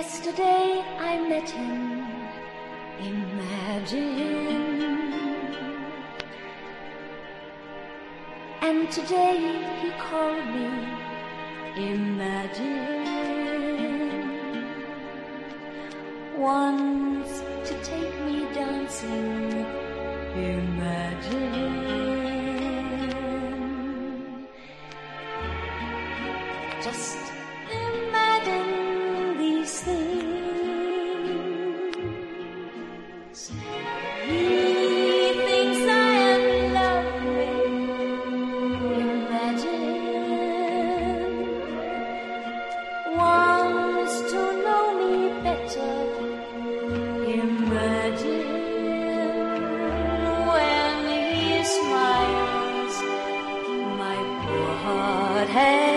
Yesterday I met him, imagine. And today he called me, imagine. Wants to take me dancing, imagine. Just imagine these things. He thinks I am lovely, imagine. Wants to know me better, imagine. When he smiles, my poor heart has